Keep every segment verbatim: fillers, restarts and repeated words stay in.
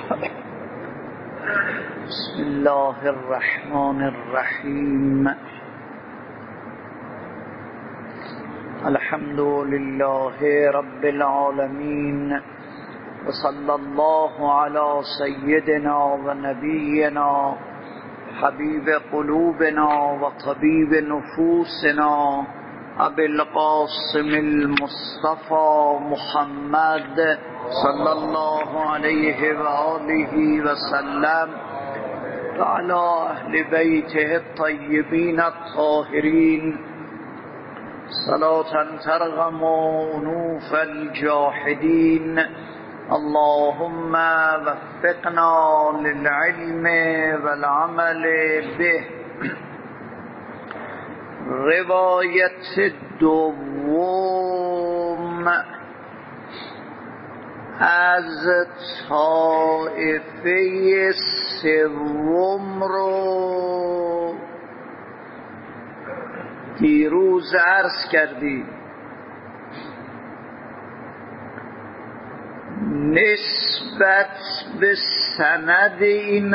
بسم الله الرحمن الرحیم. الحمد لله رب العالمین و صلی الله علی سیدنا و نبینا حبیب قلوبنا و طبیب نفوسنا ابی القاسم المصطفى محمد صلی الله علیه و آله و سلم و علی اهل بیته الطیبین الطاهرین صلاة ترغم انوف الجاحدین. اللهم وفقنا للعلم والعمل به. روایت دوم از طایفه سوم رو دیروز عرض کردیم. نسبت به سند این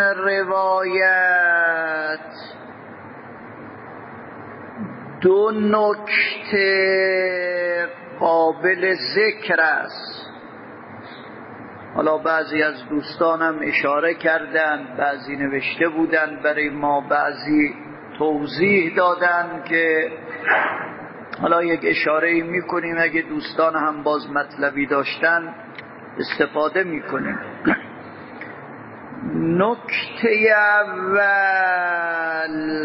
روایت دو نکته قابل ذکر است. حالا بعضی از دوستانم اشاره کردند، بعضی نوشته بودند برای ما، بعضی توضیح دادن که حالا یک اشاره می کنیم، اگه دوستان هم باز مطلبی داشتن استفاده می کنیم. نکته اول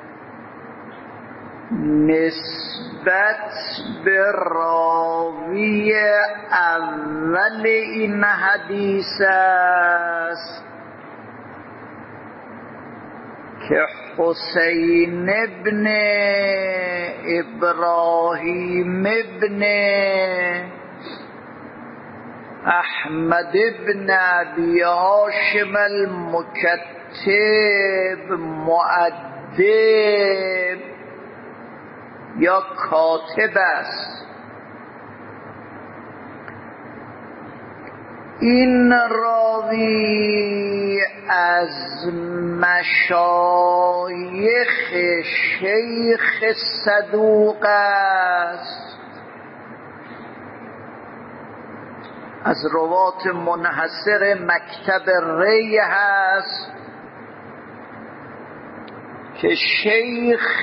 نسبت به راوی اول این حدیث است که حسین ابن ابراهیم ابن احمد ابن ابی هاشم المکتب مؤدب یا کاتب است. این راوی از مشایخ شیخ صدوق است، از روات منحصر مکتب ری هست که شیخ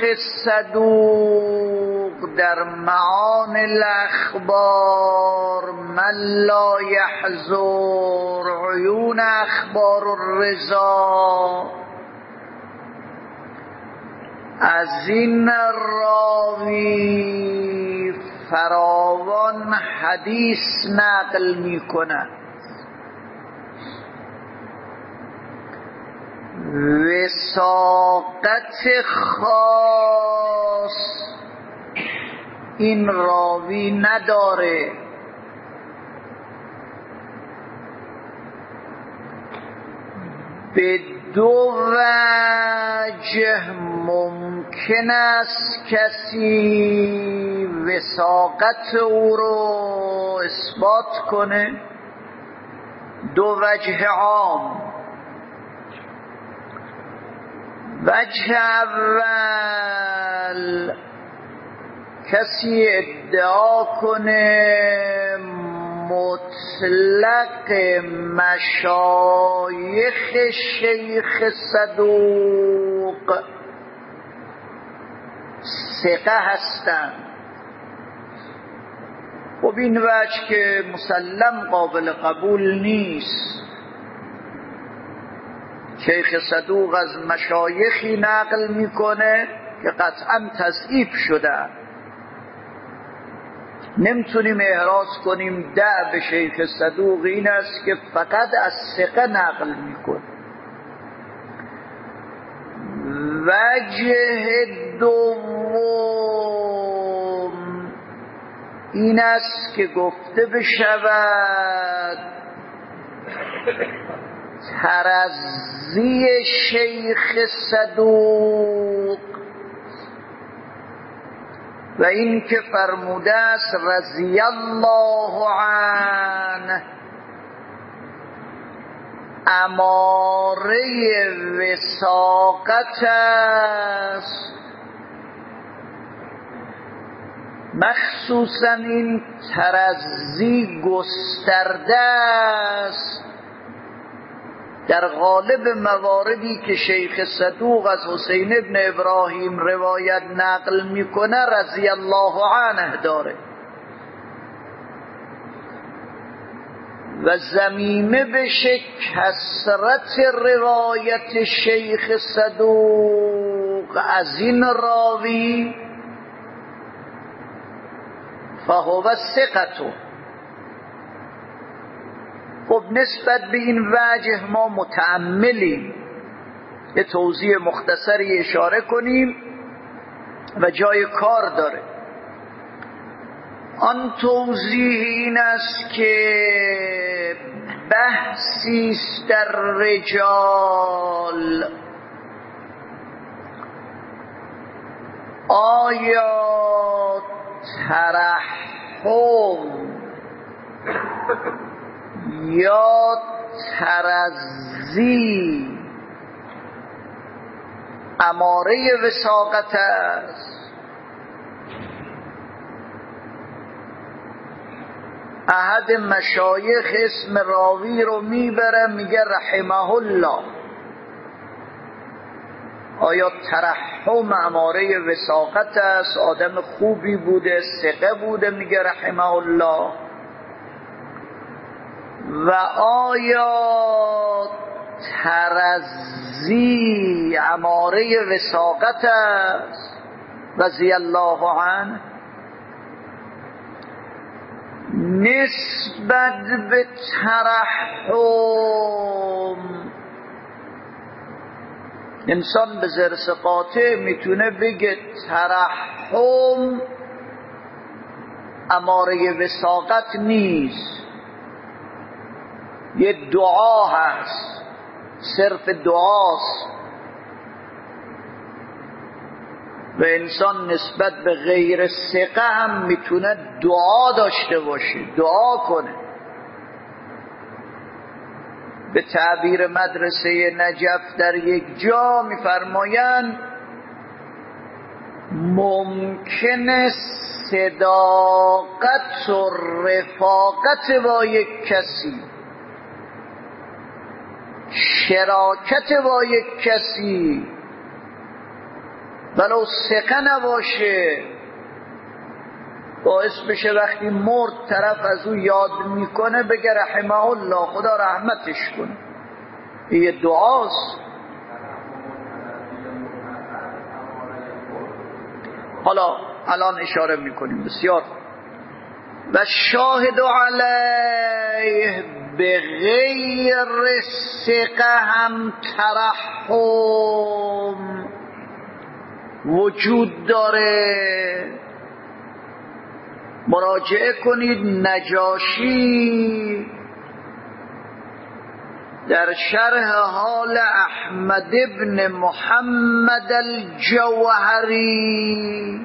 صدوق در معانی الاخبار من لا یحضر عیون اخبار الرضا از این راوی فراوان حدیث نقل می کند. وثاقت خاص این راوی نداره. به دو وجه ممکن است کسی وثاقت او رو اثبات کنه. دو وجه عام. وجه اول کسی ادعا کنه مطلق مشایخ شیخ صدوق ثقه هستند. خب این وجه که مسلم قابل قبول نیست. شیخ صدوق از مشایخی نقل میکنه که قطعا تضعیف شده. نمیتونیم احراز کنیم دعو شیخ صدوق این است که فقط از ثقه نقل میکنه. وجه دوم این است که گفته بشود ترضی شیخ صدوق و این که فرموده است رضی الله عنه اماره وثاقت است، مخصوصا این ترضی گسترده است در غالب مواردی که شیخ صدوق از حسین ابن ابراهیم روایت نقل میکنه رضی الله عنه داره و ضمیمه بشه کثرت روایت شیخ صدوق از این راوی فهو ثقة. خب نسبت به این وجه ما متأملیم، یه توضیح مختصری اشاره کنیم و جای کار داره. آن توضیح این است که بحثی است در رجال، آیا ترحم یا ترضی اماره وثاقت است؟ احد مشایخ اسم راوی رو میبره میگه رحمه الله، آیا ترحم اماره وثاقت است؟ آدم خوبی بوده، ثقه بوده، میگه رحمه الله. و آیا ترضی اماره وثاقت است؟ رضی الله عنه. نسبت به ترحم انسان به ذرس قاطع میتونه بگه ترحم اماره وثاقت نیست، یه دعا هست، صرف دعاست و انسان نسبت به غیر ثقه هم میتونه دعا داشته باشه، دعا کنه. به تعبیر مدرسه نجف در یک جا میفرمایند ممکنه صداقت و رفاقت با یک کسی، شراکت با یک کسی ولو ثقه نباشه باعث بشه وقتی مرد طرف از او یاد میکنه بگه رحمه الله، خدا رحمتش کنه. یه دعاست. حالا الان اشاره میکنیم بسیار. و شاهد علیه به غیر ثقه هم ترحم وجود داره. مراجعه کنید نجاشی در شرح حال احمد ابن محمد الجوهری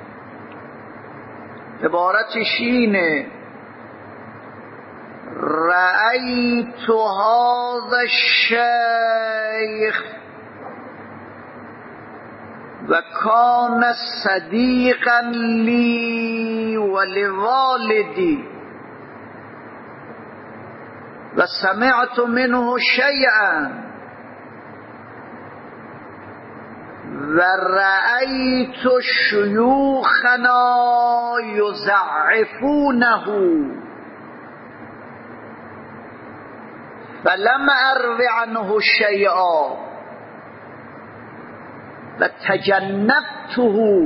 عبارتش اینه: رأیت هذا الشیخ و کان صدیقا لی و لوالدی و سمعت منه شیئا و رأیت شیوخنا یضعفونه فلم اروی عنه شیئا و تجنبته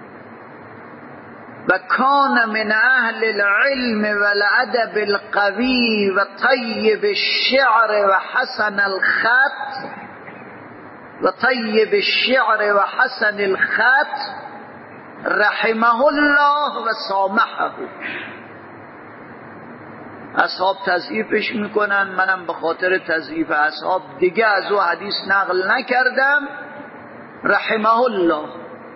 و کان من اهل العلم و الادب القوی و طیب الشعر و حسن الخط و طیب الشعر و حسن الخط رحمه الله و سامحه. اصحاب تضعیفش میکنن، منم به خاطر تضعیف اصحاب دیگه از او حدیث نقل نکردم، رحمه الله.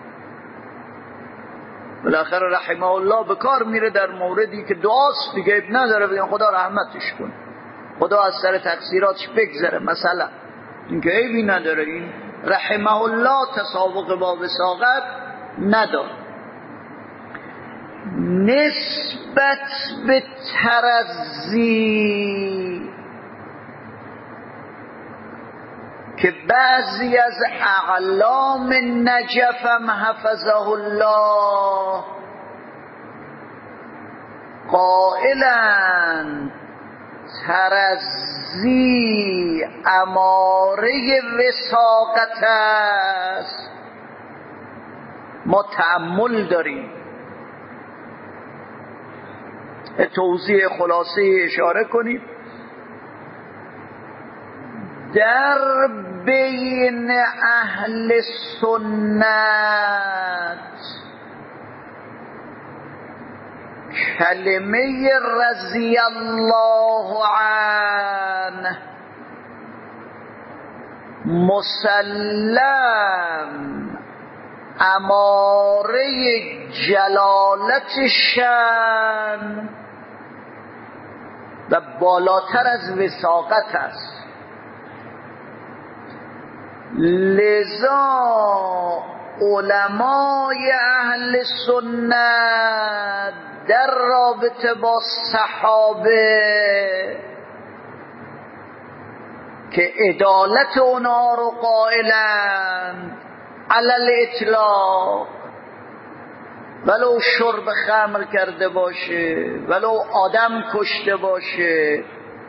بالاخره رحمه الله به کار میره در موردی که دعاست دیگه، اب نداره بگن خدا رحمتش کن. خدا از سر تقصیراتش بگذره. مثلا اینکه عیبی نداره، این رحمه الله تسابق با وساقت نداره. نسبت به ترضی که بعضی از اعلام نجفم حفظه الله قائلند ترضی اماره وساقت است، ما تأمل داریم. توضیح خلاصه اشاره کنیم. در بین اهل سنت کلمه رضی الله عنه مسلم اماره جلالت شأن و بالاتر از وثاقت است. لذا علمای اهل سنت در رابطه با صحابه که عدالت اونا رو قائلند علل اطلاق، ولو شرب خمر کرده باشه، ولو آدم کشته باشه،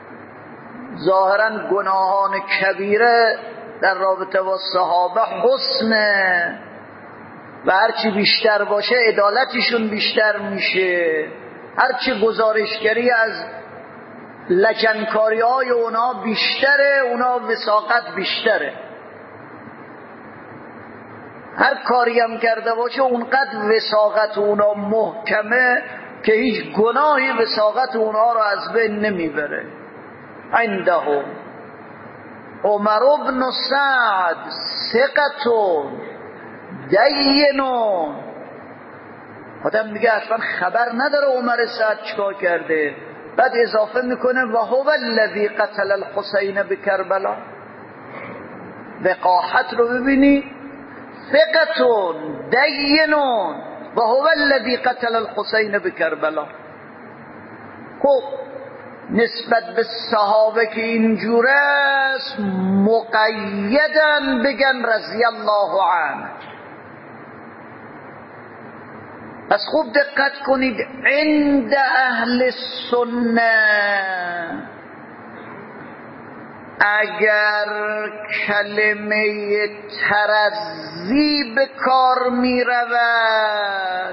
ظاهرا گناهان کبیره در رابطه با صحابه حسنه و هرچی بیشتر باشه عدالتشون بیشتر میشه، هرچی گزارشگری از لجنکاری های اونا بیشتره، اونا وثاقت بیشتره. هر کاری هم کرده باشه اونقدر وثاقت اونا محکمه که هیچ گناهی وثاقت اونا رو از بین نمیبره. عندهم عمر بن سعد ثقتون دینون. آدم میگه اصلا خبر نداره عمر سعد چیکار کرده، بعد اضافه میکنه و هو الذی قتل الحسین بکربلا. وقاحت رو ببینی، ثقتون دینون و هو الذی قتل الحسین بکربلا. خب نسبت به صحابه که اینجور است مقیدن بگن رضی الله عنه. پس خوب دقت کنید، عند اهل سنت اگر کلمه ترضی به کار می رود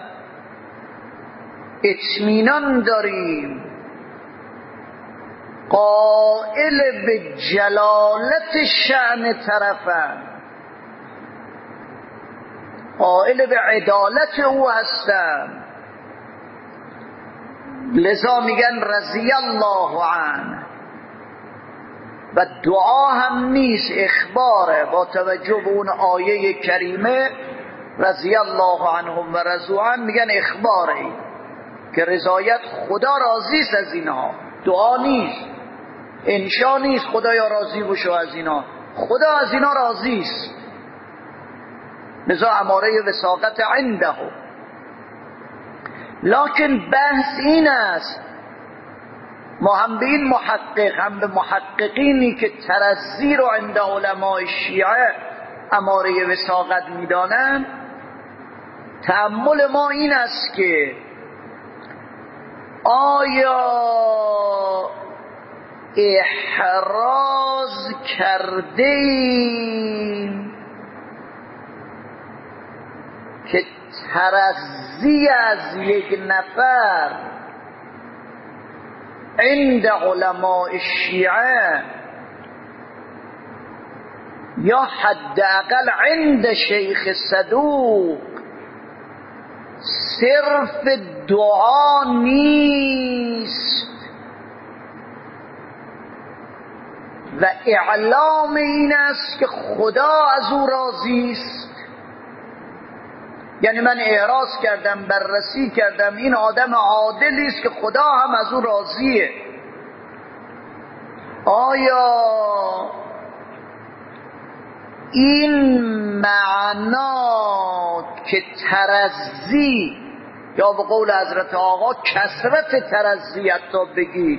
اطمینان داریم قائل به جلالت شأن طرفن، قائل به عدالت او هستن، لذا میگن رضی الله عنه. و دعا هم نیست، اخباره با توجه به اون آیه کریمه رضی الله عنهم و رضوا عنه، میگن اخباره که رضایت خدا راضی است از اینها، دعا نیست، انشا نیست خدایا راضی بشو از اینا، خدا از اینا راضی است. لذا اماره وثاقت عنده. لکن بحث این است، ما هم به این محقق هم به محققینی که ترضی رو عند علماء شیعه اماره وثاقت میدانن، تأمل ما این است که آیا احراز کردیم که ترضی از یک نفر عند علماء شیعه یا حداقل عند شیخ صدوق صرف دعا نیست و اعلام این است که خدا از او راضی است. یعنی من اعراض کردم، بررسی کردم، این آدم عادلی است که خدا هم از او راضیه. آیا این معنا که ترزی یا به قول حضرت آقا کثرت ترزی حتی بگید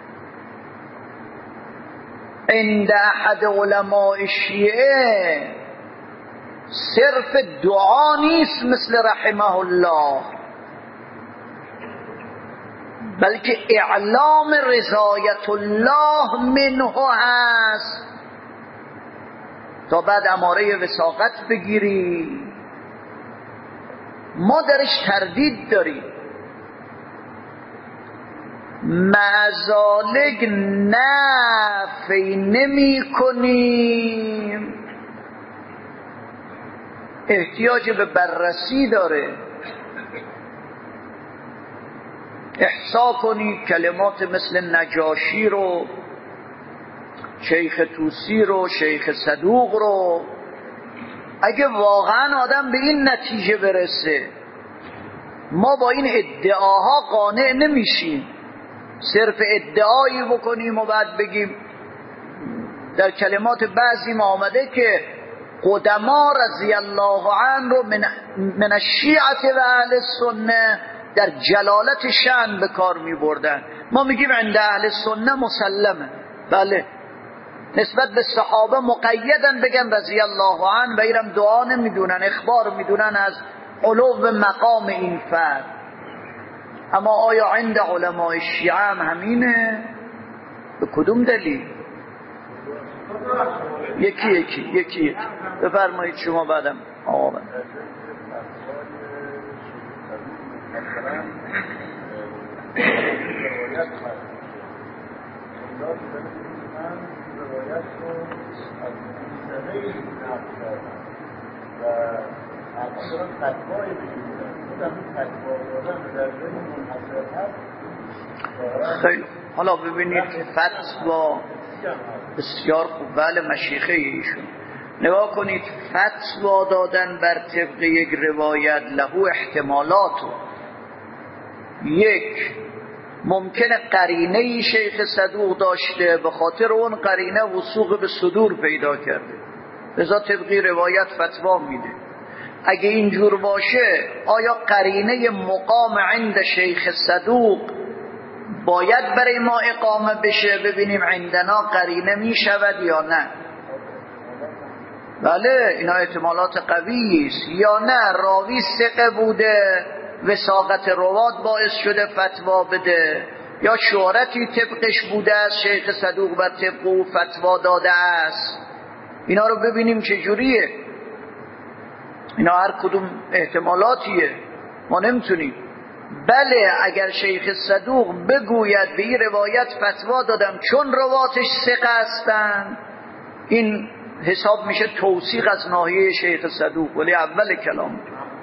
عند احد علماء شیعه صرف دعا نیست مثل رحمه الله، بلکه اعلام رضایت الله منه هست تا بعد اماره وثاقت بگیری. ما درش تردید داریم، معذالک نفی نمی کنیم، احتیاج به بررسی داره. احصا کنید کلمات مثل نجاشی رو، شیخ طوسی رو، شیخ صدوق رو. اگه واقعا آدم به این نتیجه برسه ما با این ادعاها قانع نمیشیم، صرف ادعایی بکنیم و بعد بگیم در کلمات بعضی ما آمده که قدما رضی الله عنه رو من, من الشیعة و اهل سنه در جلالت شأن به کار می بردن. ما میگیم عند اهل سنه مسلمه، بله نسبت به صحابه مقیدن بگن رضی الله عنه و ایرم دعا نمیدونن، اخبار میدونن از علو مقام این فرد. اما آیا عند علماء شیعه هم همینه؟ به کدوم دلیل؟ یکی یکی یکی یکی بفرمایید شما بعدم آقا بند. خیلی حالا ببینید فتوا بسیار خوب، بله مشیخه ایشون. نگاه کنید فتوا دادن بر طبق یک روایت له احتمالاتو. یک، ممکنه قرینه شیخ صدوق داشته، به خاطر اون قرینه وثوق به صدور پیدا کرده، لذا طبقی روایت فتوا میده. اگه اینجور باشه آیا قرینه مقام عند شیخ صدوق باید برای ما اقامه بشه ببینیم عندنا قرینه میشود یا نه؟ بله اینا احتمالات قوی است. یا نه راوی ثقه بوده وثاقت روات باعث شده فتوا بده، یا شهرتی طبقش بوده است شیخ صدوق بر طبق او فتوا داده است. اینا رو ببینیم چجوریه. اینا هر کدوم احتمالاتیه، ما نمیتونیم. بله اگر شیخ صدوق بگوید به این روایت فتوا دادم چون رواتش ثقه هستند، این حساب میشه توثیق از ناحیه شیخ صدوق، ولی اول کلام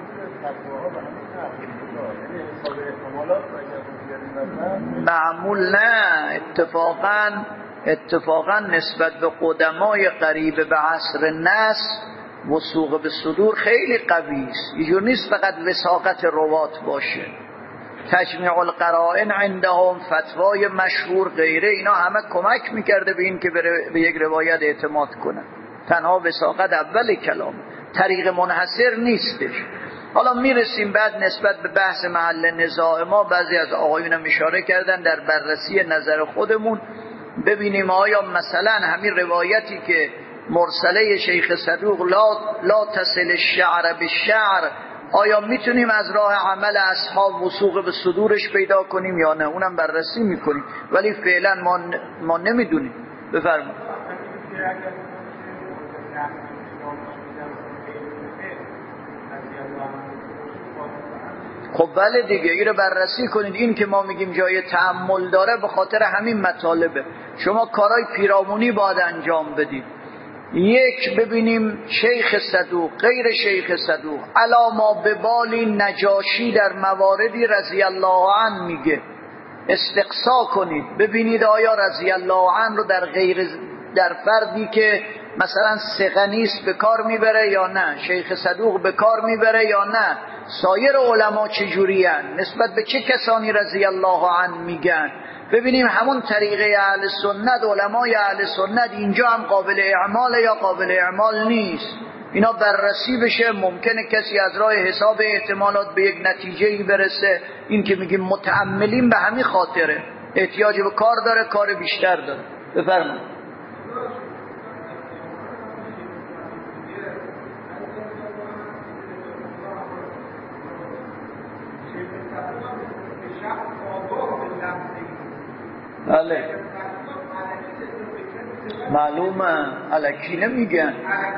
معمول نه. اتفاقا اتفاقا نسبت به قدمای قریب به عصر نصر وثوق به صدور خیلی قوی است. اینجور نیست فقط وثاقت روات باشه، تجمیع القرائن عندهم، فتوای مشهور غیره، اینا همه کمک میکرده به این که به یک روایت اعتماد کنن. تنها وثاقت اول کلام، طریق منحصر نیستش. حالا میرسیم بعد نسبت به بحث محل نزاع ما. بعضی از آقایون هم اشاره کردن در بررسی نظر خودمون ببینیم آیا مثلا همین روایتی که مرسله شیخ صدوق لا, لا تصل الشعر بالشعر، آیا میتونیم از راه عمل اصحاب وثوق به صدورش پیدا کنیم یا نه؟ اونم بررسی میکنیم، ولی فعلا ما, ما نمیدونیم. بفرمایید. خب بله دیگه، این رو بررسی کنید. این که ما میگیم جای تأمل داره به خاطر همین مطالبه. شما کارهای پیرامونی باید انجام بدید. یک، ببینیم شیخ صدوق غیر شیخ صدوق علا ما به بالی نجاشی در مواردی رضی الله عنه میگه، استقصا کنید ببینید آیا رضی الله عنه رو در غیر در فردی که مثلا ثقه نیست به کار میبره یا نه، شیخ صدوق به کار میبره یا نه، سایر علما چجوری هن؟ نسبت به چه کسانی رضی الله عنه میگن؟ ببینیم همون طریقه اهل سنت، علمای اهل سنت اینجا هم قابل اعمال یا قابل اعمال نیست، اینا بررسی بشه. ممکنه کسی از راه حساب احتمالات به یک نتیجه‌ای برسه. این که میگیم متأملین به همین خاطره، احتیاج به کار داره، کار بیشتر داره. بفرمایید. بله معلومه الکی نمیگن.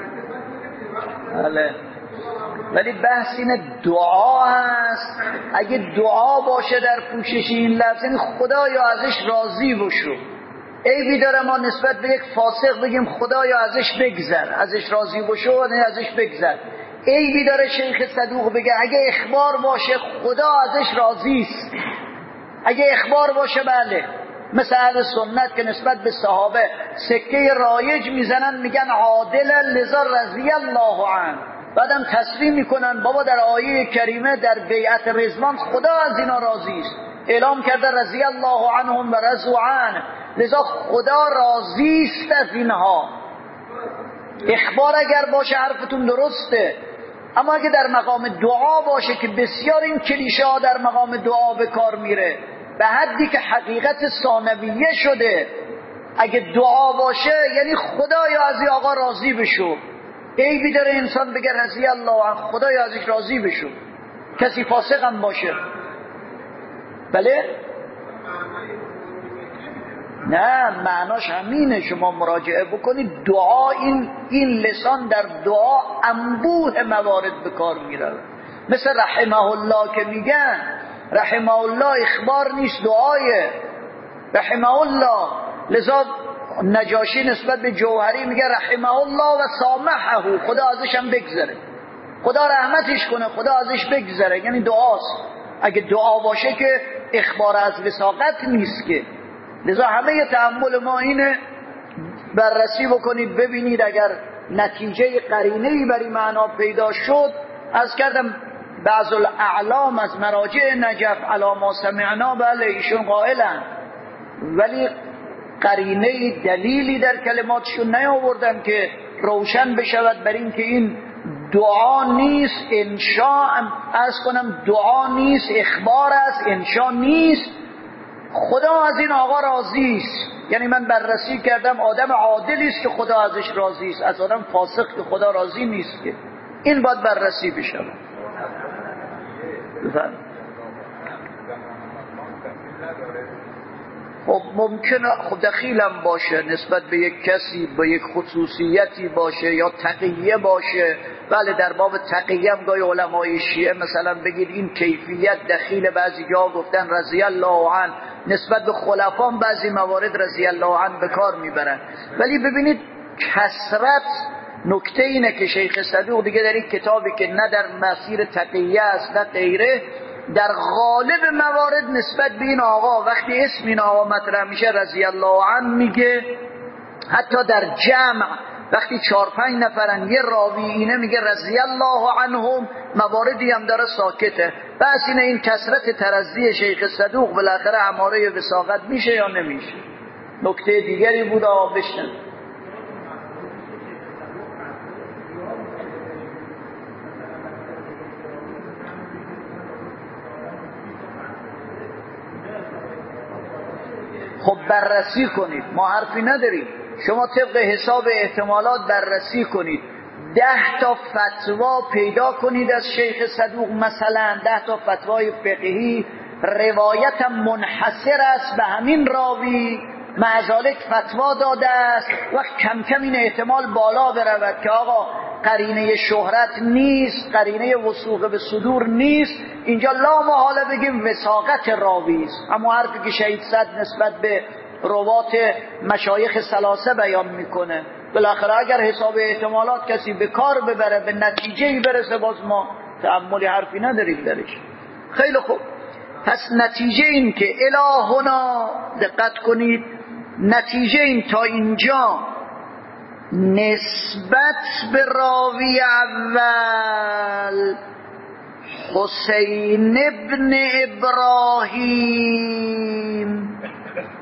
بله ولی بحث اینه دعا هست. اگه دعا باشه در پوشش این لفظ، یعنی خدایا ازش راضی بشو. عیبی داره ما نسبت به یک فاسق بگیم خدایا ازش بگذر، ازش راضی بشو نه ازش بگذر. عیبی داره شیخ صدوق بگه اگه اخبار باشه خدا ازش راضی است. اگه اخبار باشه بله، مثل اهل سنت که نسبت به صحابه سکه رایج میزنن، میگن عادلا لذا رضی الله عنه، بعدم تسلیم میکنن بابا در آیه کریمه در بیعت رضوان خدا از اینا راضی است، اعلام کرده رضی الله عنهم و رضوا عنه، لذا خدا راضی است از اینها. اخبار اگر باشه حرفتون درسته، اما اگه در مقام دعا باشه که بسیار این کلیشه ها در مقام دعا به کار میره به حدی که حقیقت ثانویه شده، اگه دعا باشه یعنی خدایا از این آقا راضی بشو. عیبی داره انسان بگه رضی الله عنه، خدایا ازش راضی بشو، کسی فاسق هم باشه. بله نه معناش همینه، شما مراجعه بکنید. دعا این این لسان در دعا انبوه موارد به کار میره، مثل رحمه الله که میگن رحمه الله اخبار نیست، دعایه رحمه الله. لذا نجاشی نسبت به جوهری میگه رحمه الله و سامحه، خدا ازش هم بگذره، خدا رحمتش کنه، خدا ازش بگذره، یعنی دعاست. اگه دعا باشه که اخبار از وساقت نیست که. لذا همه تأمل ما اینه بررسی بکنید ببینید اگر نتیجه قرینه‌ای برای معنا پیدا شد. از کردم بعض الاعلام از مراجع نجف علی ما سمعنا، بله ایشون قائلن، ولی قرینه دلیلی در کلماتشون نیاوردن که روشن بشود بر این که این دعا نیست، انشاء از کنم دعا نیست، اخبار است، انشاء نیست. خدا از این آقا راضی است، یعنی من بررسی کردم آدم عادلی است که خدا ازش راضی است، از آدم فاسق که خدا راضی نیست که. این باید بررسی بشه. خب ممکنه خب دخیلم باشه نسبت به یک کسی، به یک خصوصیتی باشه یا تقیه باشه. بله در باب تقیه هم گاهی علمای شیعه مثلا بگید این کیفیت دخیل، بعضی جا گفتن رضی الله عنه، نسبت به خلفان بعضی موارد رضی الله عنه به کار میبرن. ولی ببینید کثرت نکته اینه که شیخ صدوق دیگه در این کتابی که نه در مسیر تقیه است نه غیره، در غالب موارد نسبت به این آقا وقتی اسم این آقا مطرح میشه رضی الله عنه میگه. حتی در جمع وقتی چهار پنج نفرن یه راوی اینه میگه رضی الله عنهم، مواردی هم داره ساکته. بس اینه این کثرت ترضی شیخ صدوق بالاخره اماره وساقت میشه یا نمیشه. نکته دیگری بود آقا بشنن. خب بررسی کنید، ما حرفی نداریم، شما طبق حساب احتمالات بررسی کنید. ده تا فتوا پیدا کنید از شیخ صدوق، مثلا ده تا فتوای فقهی، روایت منحصر است به همین راوی، معذالک فتوا داده است. وقت کم کم این احتمال بالا برود که آقا قرینه شهرت نیست، قرینه وثوق به صدور نیست، اینجا لا محاله بگیم وثاقت راوی است. اما حرفی که شهید صد نسبت به روات مشایخ ثلاثه بیان میکنه، بالاخره اگر حساب احتمالات کسی به کار ببره به نتیجه‌ای برسه، باز ما تأملی حرفی نداریم درش. خیلی خوب، پس نتیجه این که الهنا، دقت کنید، نتیجه این تا اینجا نسبت به راوی اول حسین ابن ابراهیم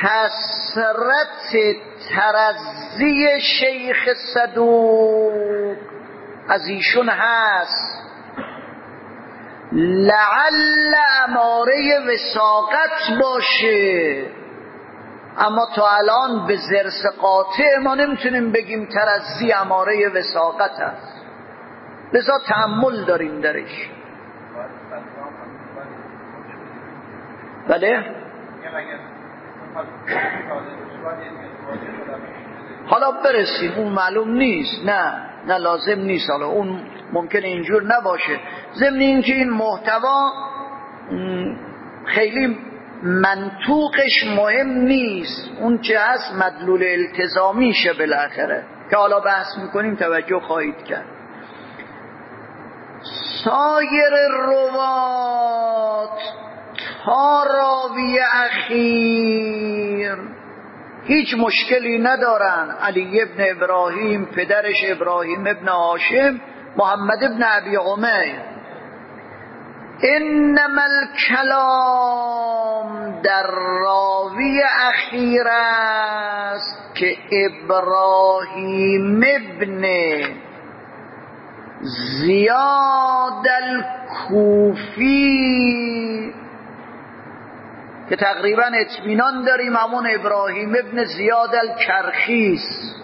کثرت ترضی شیخ صدوق از ایشون هست، لعل اماره وثاقت باشه، اما تا الان به ضرس قاطع ما نمیتونیم بگیم ترضی اماره وثاقت هست، لذا تأمل داریم درش. بله؟ حالا برسیم، اون معلوم نیست، نه نه لازم نیست، حالا اون ممکنه اینجور نباشه. ضمن اینکه این محتوا خیلی منطوقش مهم نیست، اون چه هست مدلول التزامیشه بالاخره که حالا بحث میکنیم توجه خواهید کرد. سایر روات تا راوی اخیر هیچ مشکلی ندارن. علی ابن ابراهیم، پدرش ابراهیم ابن هاشم، محمد ابن ابی عمیر. انما الکلام در راوی اخیر است که ابراهیم ابن زیاد الکوفی که تقریبا اطمینان داریم همون ابراهیم ابن زیاد الکرخی است.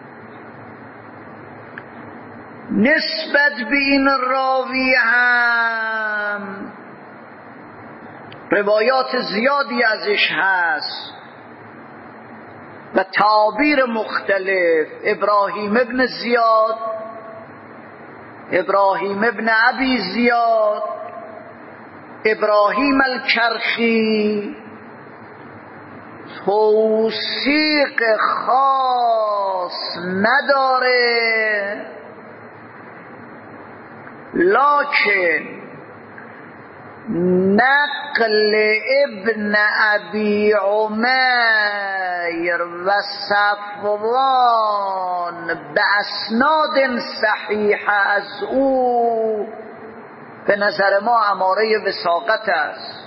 نسبت به این راوی هم روایات زیادی ازش هست و تعابیر مختلف. ابراهیم ابن زیاد، ابراهیم ابن ابی زیاد، ابراهیم الکرخی توثیق خاص نداره، لکن نقل ابن ابی عمیر و صفوان به اسناد صحیح از او به نظر ما اماره وثاقت است.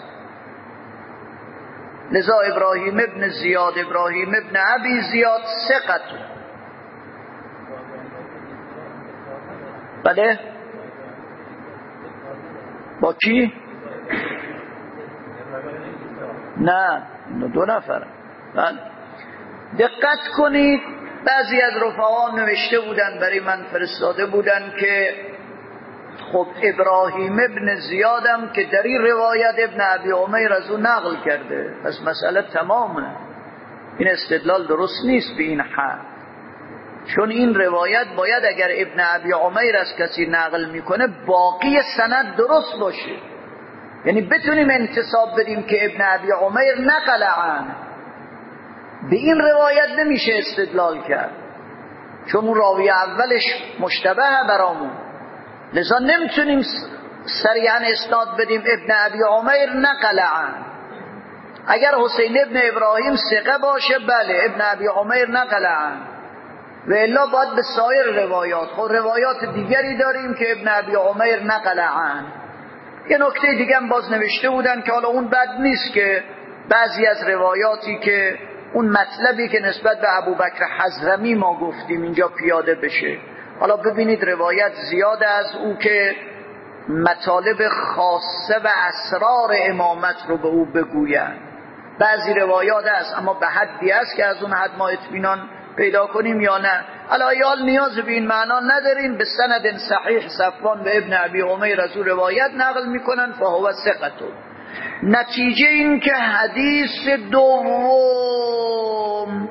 لذا ابراهیم ابن زیاد، ابراهیم ابن ابی زیاد ثقت. بله؟ با کی؟ نه دو نفر. بله دقت کنید، بعضی از رفقا نوشته بودن برای من فرستاده بودن که خب ابراهیم ابن زیادم که در این روایت ابن ابی عمیر از او نقل کرده، پس مسئله تمامه. این استدلال درست نیست به این حد، چون این روایت باید اگر ابن ابی عمیر از کسی نقل میکنه باقی سند درست باشه، یعنی بتونیم انتساب بدیم که ابن ابی عمیر نقل عن. به این روایت نمیشه استدلال کرد چون اون راوی اولش مشتبه برامون، لذا نمیتونیم صریحا اسناد بدیم ابن ابی عمیر نقل عن. اگر حسین ابن ابراهیم ثقه باشه بله ابن ابی عمیر نقل عن، و الا باید به سایر روایات. خب روایات دیگری داریم که ابن ابی عمیر نقل عن. یه نکته دیگه هم باز نوشته بودن که حالا اون بد نیست که بعضی از روایاتی که اون مطلبی که نسبت به ابوبکر حضرمی ما گفتیم اینجا پیاده بشه. حالا ببینید روایت زیاد از او که مطالب خاصه و اسرار امامت رو به او بگوین. بعضی روایات هست اما به حدی است که از اون حد ما اطمینان پیدا کنیم یا نه. الایال نیاز به این معنا ندارین، به سند صحیح صفوان به ابن ابی عمیر از او روایت نقل میکنن فهو ثقة. نتیجه این که حدیث دوم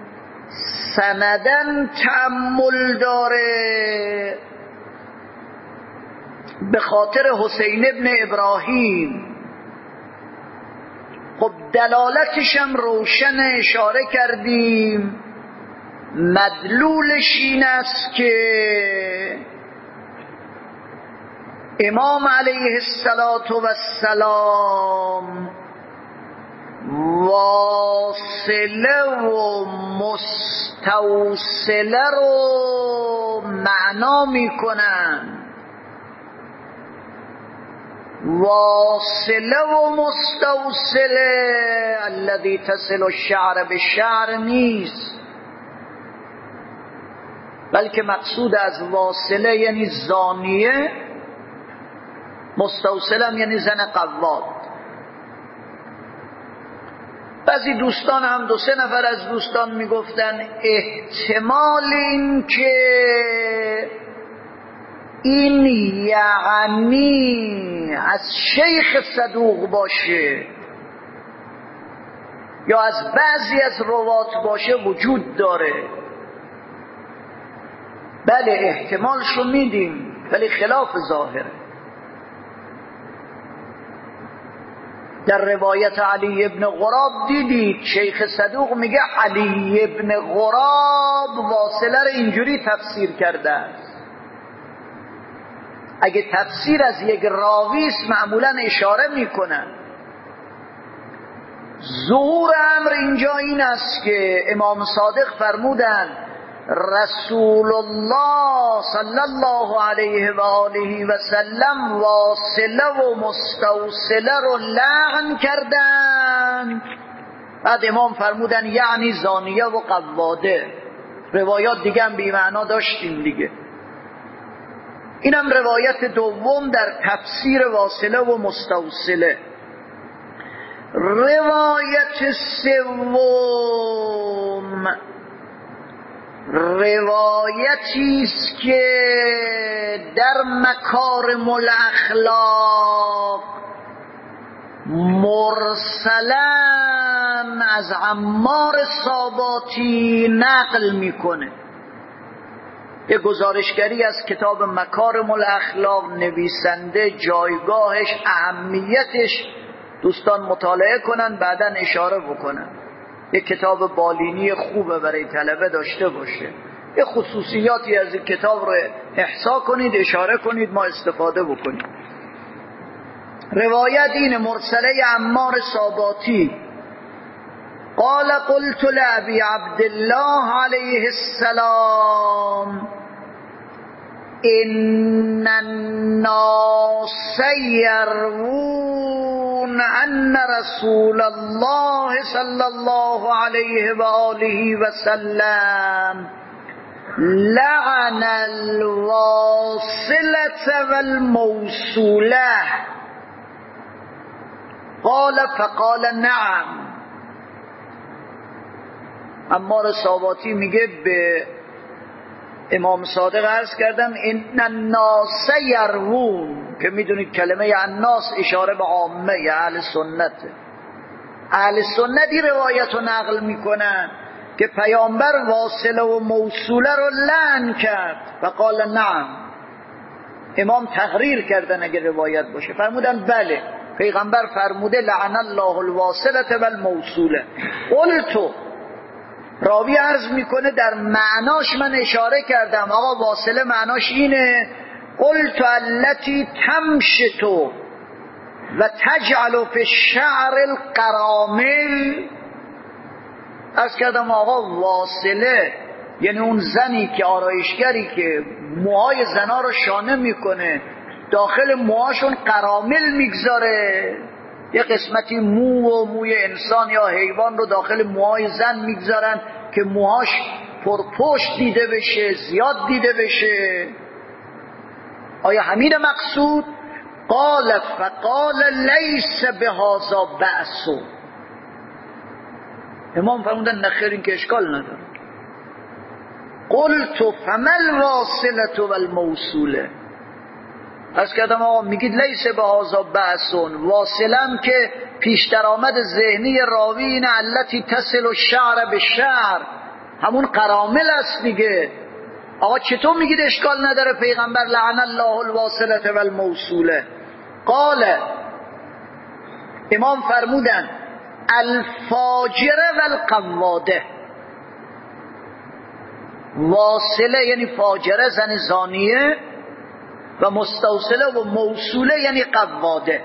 سندن تأمل داره به خاطر حسین ابن ابراهیم. خب دلالتش هم روشن اشاره کردیم، مدلولش این است که امام علیه السلام واصله و مستوصله رو معنا میکنن واصله و مستوصله الذي تصل الشعر به شعر نیست، بلکه مقصود از واصله یعنی زانیه، مستوصله یعنی زن قواد. بعضی دوستان هم دو سه نفر از دوستان میگفتن احتمال این که این یعنی از شیخ صدوق باشه یا از بعضی از روات باشه وجود داره. بله احتمالشو میدیم، ولی خلاف ظاهره. در روایت علی ابن غراب دیدید شیخ صدوق میگه علی ابن غراب واصله رو اینجوری تفسیر کرده است. اگه تفسیر از یک راوی است معمولا اشاره میکنن. ظهور امر اینجا این است که امام صادق فرمودن رسول الله صلی الله علیه و آله و سلم واصله و مستوصله رو لعن کردن. بعد امام فرمودن یعنی زانیه و قواده. روایات دیگه هم بی معنا داشتیم دیگه. اینم روایت دوم در تفسیر واصله و مستوصله. روایت سوم روایتی است که در مکارم الاخلاق مرسلا از عمار ساباتی نقل میکنه. یه گزارشگری از کتاب مکارم الاخلاق، نویسنده، جایگاهش، اهمیتش دوستان مطالعه کنن بعداً اشاره بکنن. یه کتاب بالینی خوبه برای طلبه داشته باشه. یه خصوصیاتی از این کتاب رو احصا کنید، اشاره کنید، ما استفاده بکنید. روایت این مرسله عمار ساباتی قال قلت لأبي عبد الله عليه السلام إن الناس يروون أن رسول الله صلى الله عليه وآله وسلم لعن الواصلة والموصولة. قال فقال نعم. عمار ساباتی میگه به امام صادق عرض کردم ان الناس یروون، که میدونید کلمه الناس اشاره به عامه اهل سنت. اهل سنتی روایت رو نقل میکنن که پیامبر واصله و موصوله رو لعن کرد و قال نعم. امام تقریر کردن اگه روایت باشه، فرمودن بله پیغمبر فرموده لعن الله الواصله و الموصوله. قلتو، راوی عرض میکنه در معناش من اشاره کردم آقا واصله معناش اینه. قلت التي تمشط و تجعل فی الشعر القرامل. عرض کردم آقا واصله یعنی اون زنی که آرایشگری که موهای زنا رو شانه میکنه، داخل موهاشون قرامل میگذاره، یه قسمتی مو و موی انسان یا حیوان رو داخل موهای زن میگذارن که موهاش پرپشت دیده بشه، زیاد دیده بشه. آیا همین مقصود؟ قال فقال لیس بهذا بأس. امام فرمودن نخیر این که اشکال نداره. قلت فما الواصلة والموصوله. از کردم آقا میگید لیس بهذا بأسون، واصلم که پیش درآمد ذهنی راوی اینه التی تصل الشعر به شعر، همون قرامل است دیگه. آقا چطور میگید اشکال نداره پیغمبر لعن الله الواصله والموصوله؟ قال، امام فرمودن الفاجره والقواده. واصله یعنی فاجره زن زانیه و مستوصله و موصوله یعنی قواده.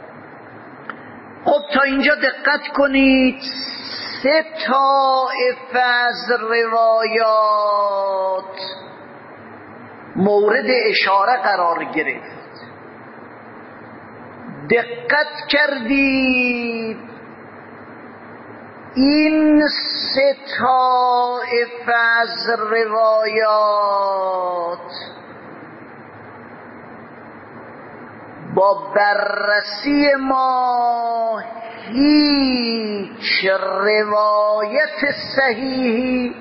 خب تا اینجا دقت کنید، سه طایفه از روایات مورد اشاره قرار گرفت. دقت کردید این سه طایفه از روایات با بررسی ما هیچ روایت صحیحی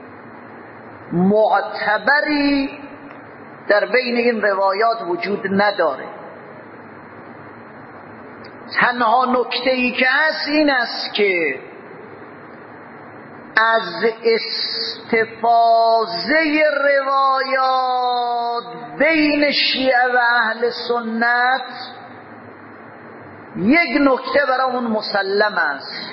معتبری در بین این روایات وجود نداره. تنها نکته‌ای که هست این است که از استفاضه روایات بین شیعه و اهل سنت یک نکته برامون مسلم است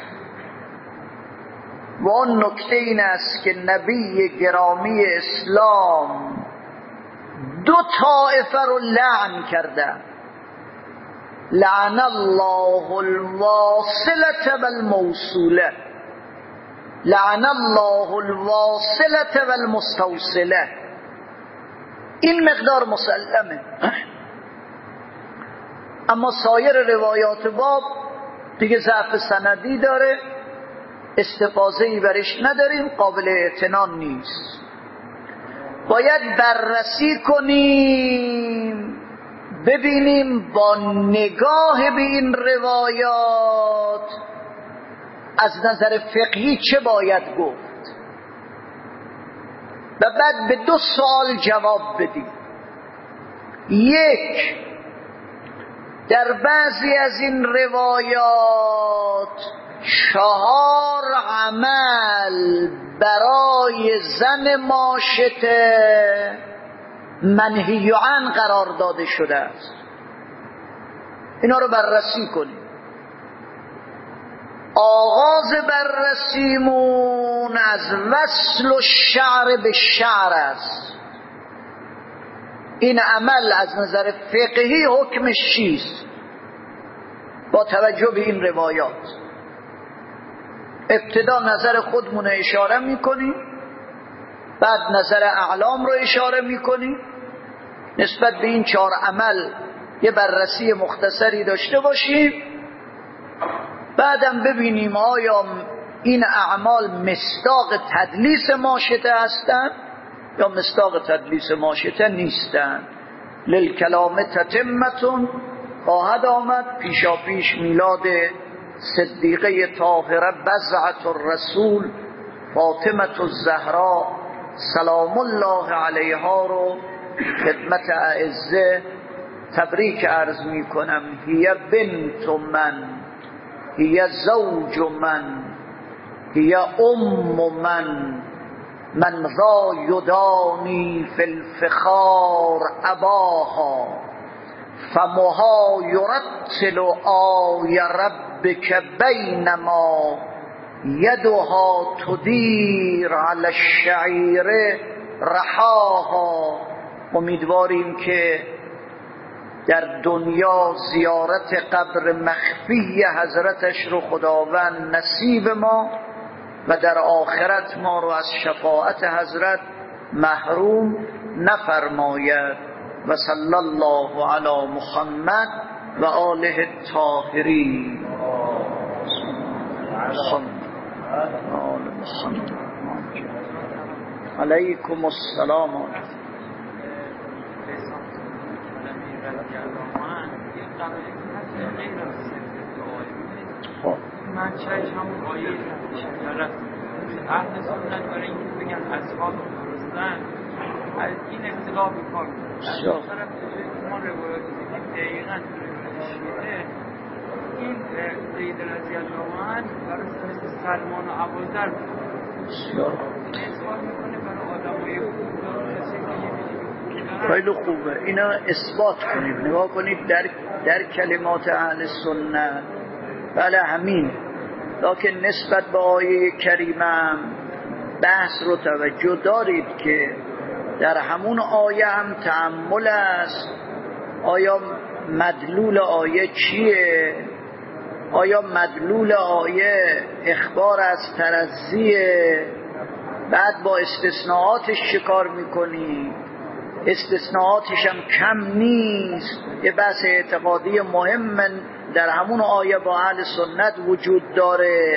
و اون نکته این است که نبی گرامی اسلام دو طایفه رو لعن کرده. لعن الله الواصلة والموصولة، لعن الله الواصلة والمستوصلة. این مقدار مسلمه. اما سایر روایات باب دیگه ضعف سندی داره، استفاضه‌ای برش نداریم، قابل اعتنان نیست. باید بررسی کنیم ببینیم با نگاه به این روایات از نظر فقهی چه باید گفت و بعد به دو سوال جواب بدیم. یک، در بعضی از این روایات چهار عمل برای زن ماشطه منهی عن قرار داده شده است. اینا رو بررسی کنیم. آغاز بررسیمون از وصل و شعر به شعر است. این عمل از نظر فقهی حکمش چیست با توجه به این روایات؟ ابتدا نظر خودمون اشاره میکنیم، بعد نظر اعلام رو اشاره میکنیم، نسبت به این چهار عمل یه بررسی مختصری داشته باشیم، بعدم ببینیم آیا این اعمال مصداق تدلیس ماشطه هستند یا مصداق تدلیس ماشطه نیستند. للکلام تتمتون خواهد آمد، پیشا پیش میلاد صدیقه طاهره بضعة الرسول فاطمه الزهرا سلام الله علیها رو خدمت اعزه تبریک عرض می کنم. هی بنت من، هی زوج من، هی ام من، من ذا یدانی فی الفخار اباها فمها یرتل آی ربک بینما یدها تدیر علی الشعیر رحاها. امیدواریم که در دنیا زیارت قبر مخفی حضرتش رو خداوند نصیب ما و در آخرت ما رو از شفاعت حضرت محروم نفرماید. و صلی الله علی محمد و آله الطاهرین. آل محمد. علیکم السلام. من چایش همون آیه شجرت اهل سنت برای این بگن اصحاب درستن از این اختلاف کار از طرف ما روایات دیدیم دقیقا شیعه این زید رضی الله عنه برای مثل سلمان و ابوذر اثبات میکنه برای آدمای کسی که خیلی خوبه اینا اثبات کنید. نگاه کنید در در کلمات اهل سنت بله همین، لکن نسبت به آیه کریمه بحث رو توجه دارید که در همون آیه هم تأمل است. آیا مدلول آیه چیه؟ آیا مدلول آیه اخبار از ترضیه؟ بعد با استثناءاتش چه کار میکنی؟ استثناءاتش هم کم نیست. یه بحث اعتقادی مهم در همون آیه با اهل سنت وجود داره.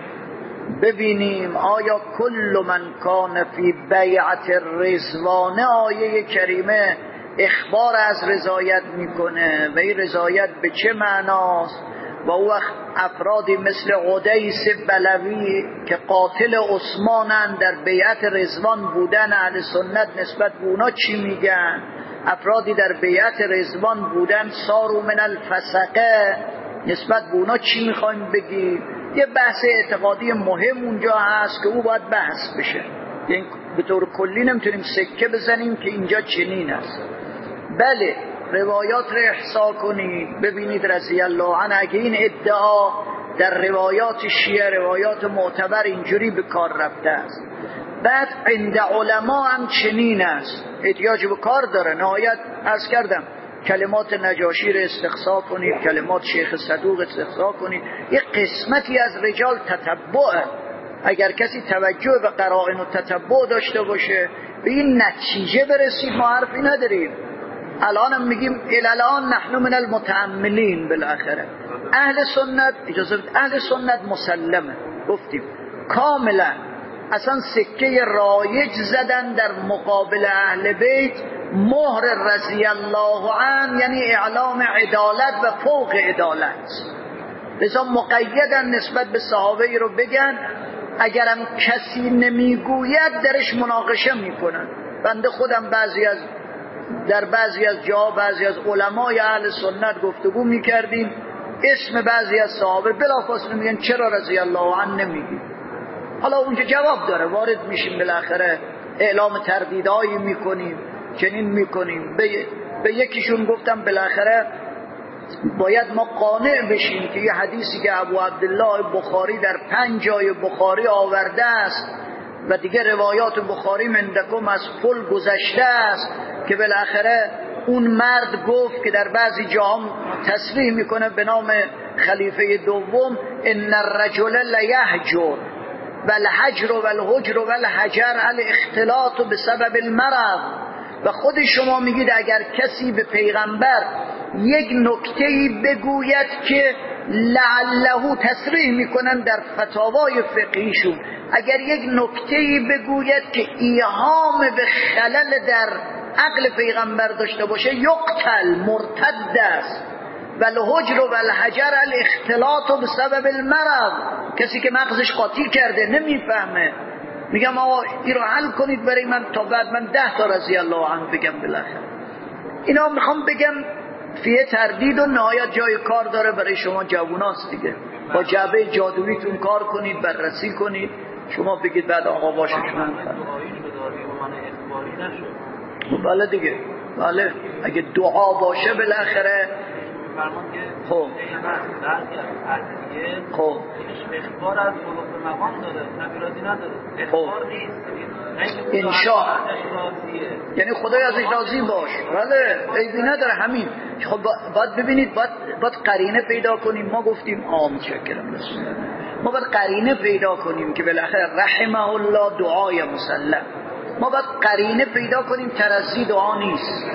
ببینیم آیا کل من کان فی بیعت الرضوان، آیه کریمه اخبار از رضایت میکنه و این رضایت به چه معناست؟ و او افرادی مثل قدیس بلوی که قاتل عثمانن در بیعت رضوان بودن، اهل سنت نسبت به اونا چی میگن؟ افرادی در بیعت رضوان بودن سارو من الفسقه، نسبت به اونا چی میخوایم بگیم؟ یه بحث اعتقادی مهم اونجا هست که او باید بحث بشه. یعنی به طور کلی نمیتونیم سکه بزنیم که اینجا چنین است. بله روایات رو احصا کنید ببینید رضی الله عنه، اگه این ادعا در روایات شیعه، روایات معتبر اینجوری به کار رفته است، بعد عند علما هم چنین است، احتیاج به کار داره. نهایت عرض کردم کلمات نجاشی رو استقصا کنید، کلمات شیخ صدوق استقصا کنید. یه قسمتی از رجال تتبعه، اگر کسی توجه به قرائن و تتبع داشته باشه به این نتیجه برسید ما حرفی نداریم. الان هم میگیم الان نحن من المتأملین. بالاخره اهل سنت اجازه بدید، اهل سنت مسلمه، گفتیم کاملا اصلا سکه رایج زدن در مقابل اهل بیت، مهر رضی الله عنه یعنی اعلام عدالت و فوق عدالت. لذا مقیدن نسبت به صحابه ای رو بگن، اگرم کسی نمیگوید درش مناقشه میکنن. بنده خودم بعضی از در بعضی از جا بعضی از علمای اهل سنت گفتگو میکردیم، اسم بعضی از صحابه بلافاصله میگن چرا رضی الله عنه نمیگی؟ حالا اونجا جواب داره، وارد میشیم بالاخره اعلام تردیدهایی میکنیم، چنین میکنیم. به, به یکیشون گفتم بالاخره باید ما قانع بشیم که یه حدیثی که ابو عبدالله بخاری در پنج جای بخاری آورده است و دیگه روایات بخاری مندکم از پل گذشته است که بالاخره اون مرد گفت که در بعضی جاها تصریح میکنه به نام خلیفه دوم ان الرجل لیهجر والحجر والهجر والحجر الاختلاط بسبب المرض. و خود شما میگید اگر کسی به پیغمبر یک نکته‌ای بگوید که لعله تصریح میکنن در فتاوای فقهیشون، اگر یک نکته‌ای بگوید که ایهام به خلل در عقل پیغمبر داشته باشه یقتل، مرتد است. والهجر والحجر الاختلاط بسبب المرض، کسی که مغزش قاطی کرده نمیفهمه. میگم آقا این رو حل کنید برای من تا بعد من ده تا رضی الله عنه بگم. بالاخره اینا میخوام بگم فیه تردید و نهایت جای کار داره برای شما جووناست دیگه. با جعبه جادوییتون کار کنید، بررسی کنید، شما بگید بعد آقا باشه شما بله دیگه. بله اگه دعا باشه بالاخره خب خب اخبار از بلوغ مقام داره، نمیرادی نداره، اخبار نیست، انشاء یعنی خدای ازش راضی باش. بله عیبی نداره همین. خب باید ببینید باید, باید قرینه پیدا کنیم. ما گفتیم آه متشکرم رسول الله، ما باید قرینه پیدا کنیم که بالاخره رحمه الله دعای مسلم. ما باید قرینه پیدا کنیم، ترضی دعا نیست.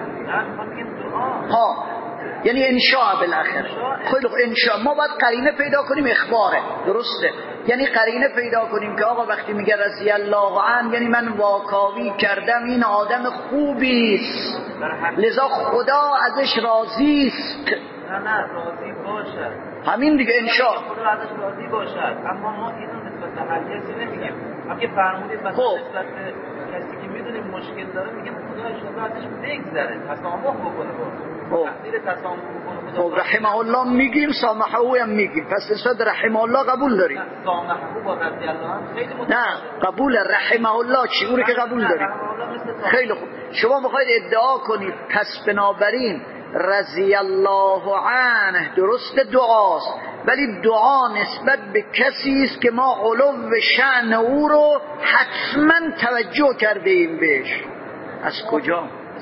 ها یعنی انشاء بالاخره. خیلی خوب انشاء ما باید قرینه پیدا کنیم، اخباره درسته. یعنی قرینه پیدا کنیم که آقا وقتی میگه رضی الله عنه یعنی من واکاوی کردم این آدم خوبی است، لذا خدا ازش راضی است. نه نه راضی باشه، همین دیگه انشاء خدا ازش راضی باشه. اما ما اینو نسبت به هر کسی نمیگیم. اگه فرمودید مثلا نسبت به کسی که میدونیم مشکل داره میگیم خدا انشاءالله ازش بگذره، تسامح بکنه با تقدیر تسامح بکنه. خب رحمه الله میگیم، سامحه هم میگیم، پس نسبت رحمه الله قبول داریم. سامحه با رضی الله عنه خیلی متفاوته. نه قبول رحمه الله چی اون که قبول داریم. خیلی خوب شما میخواید ادعا کنید پس بنابراین رضی الله عنه درست دعاست، ولی دعا نسبت به کسی است که ما علو شأن او رو حتما توجه کرده ایم بهش. از کجا؟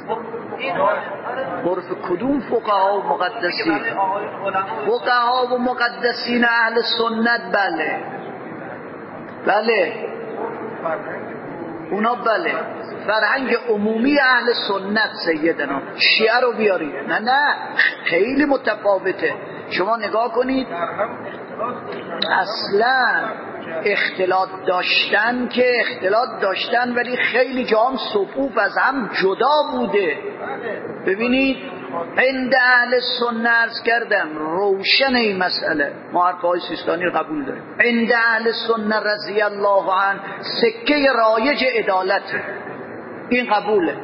عرف کدوم فقها و مقدسین؟ فقها و مقدسین اهل سنت. بله بله اونا بله فرهنگ عمومی اهل سنت سیدنا. شیعه رو بیاری نه نه خیلی متفاوته. شما نگاه کنید اصلا اختلاط داشتن که اختلاط داشتن ولی خیلی جام صفوف از هم جدا بوده. ببینید عند اهل سنت عرض کردم روشن این مسئله، ما حرفای سیستانی رو قبول داریم. عند اهل سنت رضی الله عنه سکه رایج عدالت این قبوله.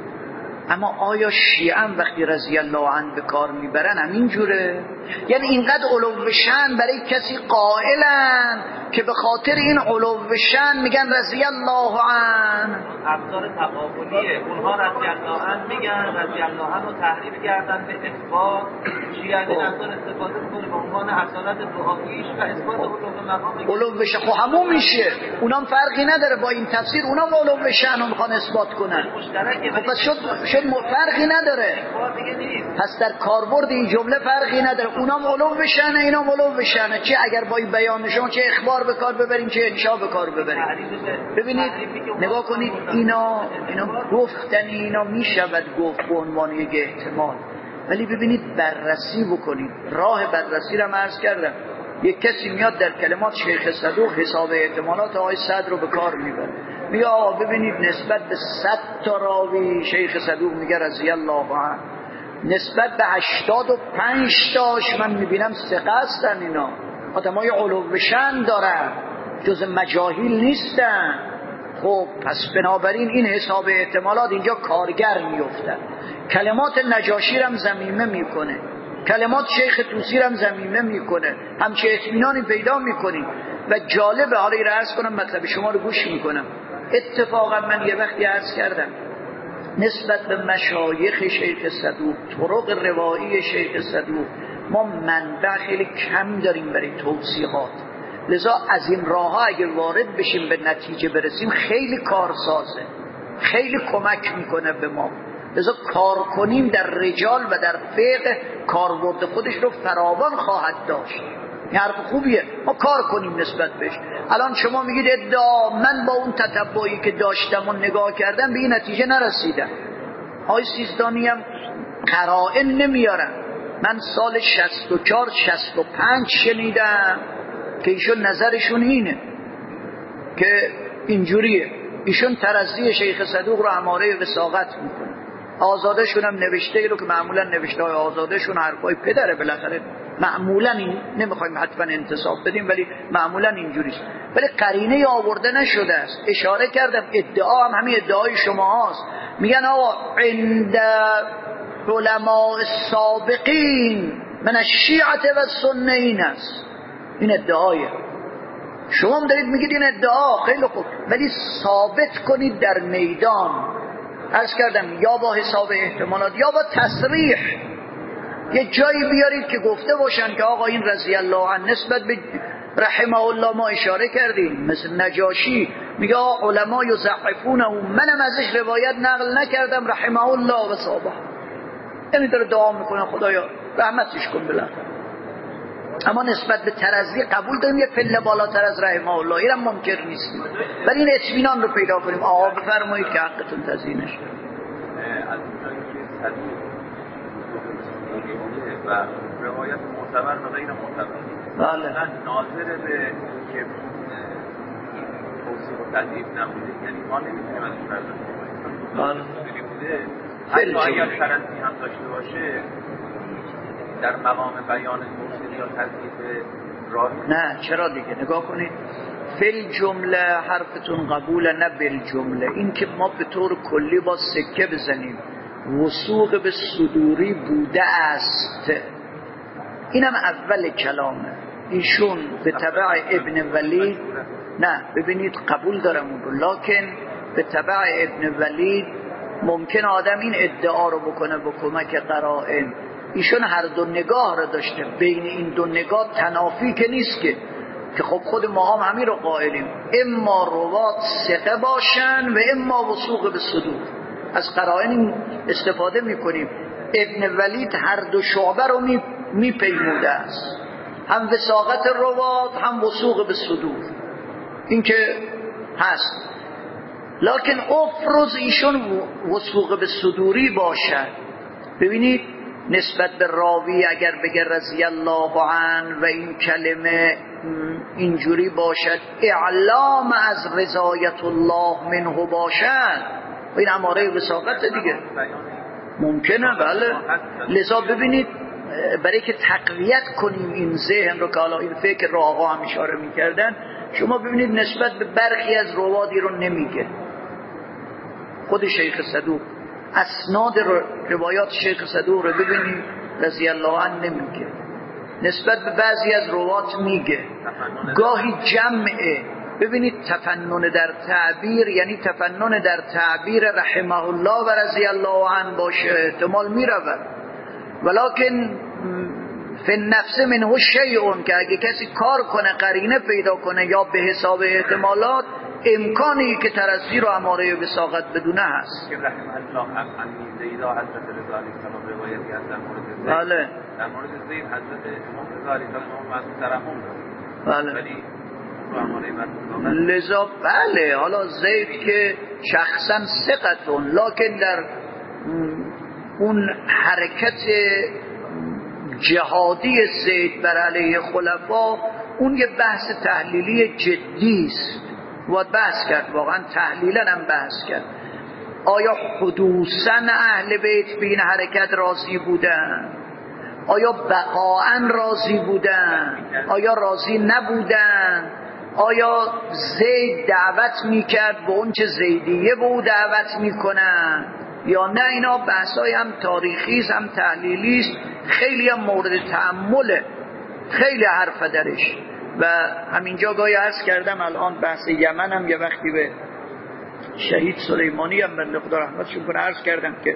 اما آیا شیعه هم وقتی رضی الله عنه به کار میبرن همین جوره؟ یعنی اینقدر علو شأن برای کسی قائلن که به خاطر این علو شأن میگن رضی الله عنه. ابزار تقابلیه. اونها رضی الله عنه میگن رضی الله عنه رو تحریف کردن به اثبات. شیعه از این ابزار استفاده میکنه به عنوان اصالت دعاییش و اثبات علو مقام. علو شأن خب همون میشه. اونام فرقی نداره با این تفسیر. اونام علو شأن رو میخوان اثبات کنن. خب پس شد شد فرقی نداره. پس در کاربرد این جمله فرقی نداره. اونام علو بشنه اینام علو بشنه. چه اگر با این بیان شما چه اخبار به کار ببریم چه انشا به کار ببریم. ببینید نگاه کنید اینا اینا گفتن اینا میشود گفت به عنوان یک احتمال، ولی ببینید بررسی بکنید. راه بررسی رو عرض کردم. یک کسی میاد در کلمات شیخ صدوق حساب احتمالات آقای صدر رو به کار میبره. میگه آقا ببینید نسبت به صد تا راوی شیخ صدوق میگه رضی الله عنه، نسبت به هشتاد و پنج تاش من میبینم ثقه هستن. اینا آدمای علو شأن دارن، جز مجاهیل نیستن. خب پس بنابراین این حساب احتمالات اینجا کارگر میفتن. کلمات نجاشی هم ضمیمه میکنه، کلمات شیخ طوسی هم ضمیمه میکنه، همچه اطمینانی پیدا میکنیم. و جالبه حالا این رو عرض کنم مطلب شما رو گوش میکنم. اتفاقا من یه وقتی عرض کردم نسبت به مشایخ شیخ صدوق، طرق روایی شیخ صدوق ما منبع خیلی کم داریم برای توصیحات. لذا از این راه ها اگر وارد بشیم به نتیجه برسیم خیلی کارسازه، خیلی کمک میکنه به ما. لذا کار کنیم در رجال و در فقه کاربرد خودش رو فراوان خواهد داشت. این حرف خوبیه، ما کار کنیم نسبت بهش. الان شما میگید ادعا من با اون تتبعی که داشتم و نگاه کردم به این نتیجه نرسیدم. آقای سیستانی هم قرائن نمیارن. من سال شصت و چهار شصت و پنج شنیدم که ایشون نظرشون اینه که اینجوریه. ایشون ترضی شیخ صدوق رو اماره وثاقت میکنه. آزاده شون هم نوشته رو که معمولا نوشته های آزاده شون حرفای پدره بالاخره، معمولا این نمیخوایم حتما انتصاب بدیم ولی معمولا اینجوریست. ولی قرینه آورده نشده است. اشاره کردم ادعا هم همین ادعای شما هست. میگن آقا عند علماء السابقین من الشیعه و السنه این است. این ادعایه. شما هم دارید میگید این ادعا خیلی خوب، ولی ثابت کنید در میدان. عرض کردم یا با حساب احتمالات یا با تصریح یه جایی بیارید که گفته باشن که آقا این رضی الله عنه نسبت به رحمه الله ما اشاره کردیم. مثل نجاشی میگه علما یضعفونه، منم ازش روایت نقل نکردم رحمه الله و صحابه. یعنی داره دعا میکنه خدایا رحمتش کن بالاخره. اما نسبت به ترضی قبول داریم یه پله بالاتر از رحمه الله، اینم ممکن نیست. ولی این اطمینان رو پیدا کنیم. آقا بفرمایید که حقتون تزیینش از و روایت معتبر و غیر معتبر بله ناظر به که توصیف و تضعیف نبوده، یعنی ما نمیتونیم ازش برداشت کنیم. بله بوده حتی اگر ترضی هم داشته باشه در مقام بیان توصیف یا تضعیف راوی نه. چرا دیگه نگاه کنید فل جمله حرفتون قبوله، نه بل جمله. این که ما به طور کلی با سکه بزنیم وثوق به صدوری بوده است، اینم اول کلامه. ایشون به تبع ابن ولید، نه ببینید قبول دارم اون رو، لکن به تبع ابن ولید ممکن آدم این ادعا رو بکنه با کمک قرائن. ایشون هر دو نگاه رو داشته، بین این دو نگاه تنافی که نیست که که خب خود ما هم همین رو قائلیم، اما روات ثقه باشن و اما وثوق به صدور. از قرائن استفاده میکنیم. ابن ولید هر دو شعبه رو میپیموده است، هم وثاقت روات هم وثوق به صدور. این که هست. لکن افرز ایشون وثوق به صدوری باشد. ببینید نسبت به راوی اگر بگه رضی الله عنه و این کلمه اینجوری باشد اعلام از رضایت الله منه باشد، این اماره وثاقت دیگه ممکنه. بله. لذا ببینید برای که تقویت کنیم این ذهن رو که حالا این فکر رو آقا هم اشاره میکردن، شما ببینید نسبت به برخی از روادی رو نمیگه. خود شیخ صدوق اسناد روایات شیخ صدوق رو ببینید رضی الله عنه نمیگه، نسبت به بعضی از روات میگه، گاهی جمعه. ببینید تفنن در تعبیر یعنی تفنن در تعبیر رحمه الله و رضی الله عنه باشه احتمال میرود، ولکن فی النفس منه شیء که اگه کسی کار کنه قرینه پیدا کنه یا به حساب احتمالات امکانی که ترسی رو اماره وثاقت بدونه هست. که رحمه الله عن زید حضرت رضا علیه السلام روایت کرد در مورد زید. بله. در مورد زید حضرت امام رضا علیه السلام از ترحم داد. بله. ولی اماره وثاقت لذا بله حالا زید که شخصا ثقتون، لکن در اون حرکت جهادی زید بر علیه خلفا اون یه بحث تحلیلی جدی است و بحث کرد، واقعا تحلیلا هم بحث کرد. آیا حدوثاً اهل بیت به این حرکت راضی بودن؟ آیا بقاءً راضی بودن؟ آیا راضی نبودن؟ آیا زید دعوت میکرد به اون چه زیدیه به او دعوت میکنن یا نه؟ اینا بحثای هم تاریخی است هم تحلیلی است، خیلی هم مورد تأمله، خیلی حرف درش. و همینجا گاهی عرض کردم الان بحث یمن هم یه وقتی به شهید سلیمانی هم بنده خدا رحمتشون کنه عرض کردم که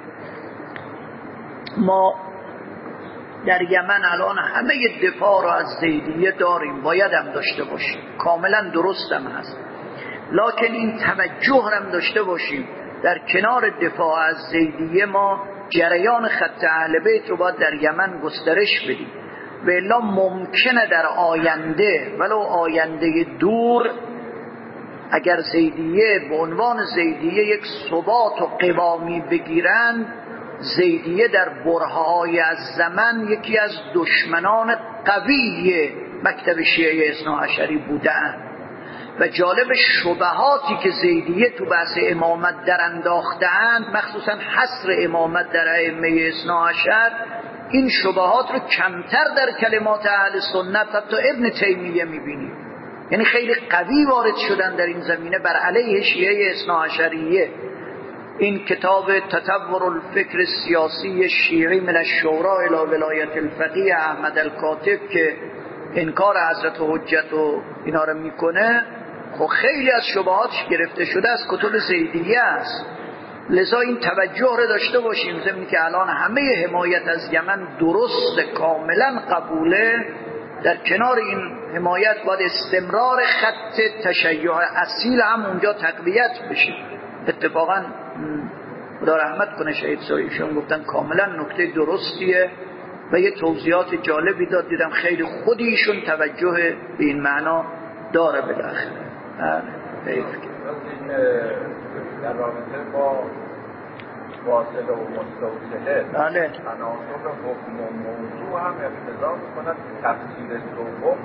ما در یمن الان همه دفاع رو از زیدیه داریم، باید هم داشته باشیم، کاملا درست هم هست، لکن این توجه هم داشته باشیم در کنار دفاع از زیدیه ما جریان خط اهل بیت رو باید در یمن گسترش بدیم، و الا ممکنه در آینده ولو آینده دور اگر زیدیه به عنوان زیدیه یک ثبات و قوامی بگیرن، زیدیه در برهه‌های از زمن یکی از دشمنان قوی مکتب شیعه اثناعشری بودن. و جالب شبهاتی که زیدیه تو بحث امامت در انداختند، مخصوصا حصر امامت در ائمه اثناعشر، این شبهات رو کمتر در کلمات اهل سنت حتی ابن تیمیه میبینیم، یعنی خیلی قوی وارد شدن در این زمینه بر علیه شیعه اثناعشریه. این کتاب تطور الفکر سیاسی شیعی من الشورا الی ولایت الفقیه احمد الکاتب که انکار حضرت حجت و اینا رو میکنه، خب خیلی از شبهاتش گرفته شده از کتب زیدیه است. لذا این توجه رو داشته باشیم، ضمن که الان همه حمایت از یمن درست کاملا قبوله، در کنار این حمایت باید استمرار خط تشیع اصیل هم اونجا تقویت بشه. اتفاقا خدا رحمت کنه شهید سایشون گفتن کاملا نکته درستیه و یه توضیحات جالبی داد، دیدم خیلی خودیشون توجه به این معنا داره بالاخره. حیف که در رابطه با واصله و مستوصله بله تناسب حکم و موضوع هم اقتضا می‌کند تفسیر دوم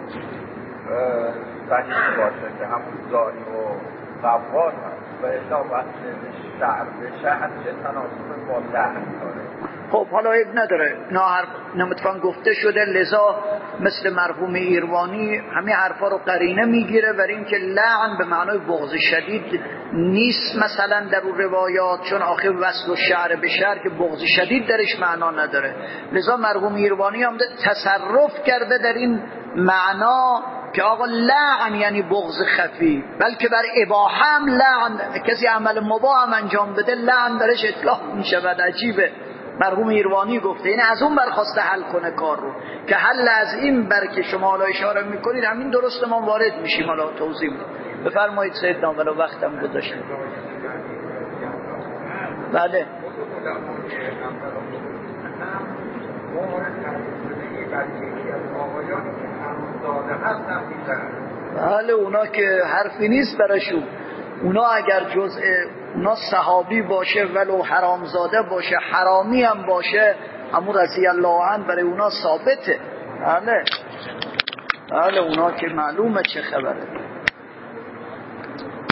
صحیح باشه که همون زاری و قوال هست و الا وقت شعر به شهر چه تناسب با لحن داره. خب حالا عیب نداره، نمتفان گفته شده، لذا مثل مرحوم ایروانی همه حرفا رو قرینه میگیره برای اینکه لعن به معنای بغض شدید نیست مثلا در اون روایات، چون آخر وصل و شعر به شعر که بغض شدید درش معنا نداره. لذا مرحوم ایروانی هم تصرف کرده در این معنا که آقا لعن یعنی بغض خفی، بلکه بر اباحه هم لعن، کسی عمل مباح هم انجام بده لعن درش اطلاق می شود. عجیبه. مرحوم ایروانی گفته این از اون برخواسته حل کنه کار رو که حل از این بر که شما حالا اشاره میکنید همین درست ما وارد میشیم. حالا توضیح میدیم. بفرمایید سیدنا، ولو وقتم گذاشته. بله بله اونا که حرفی نیست براشون، اونا اگر جزء اونا صحابی باشه ولو حرامزاده باشه حرامی هم باشه همون رضی الله عنه برای اونا ثابته. بله بله اونا که معلومه چه خبره.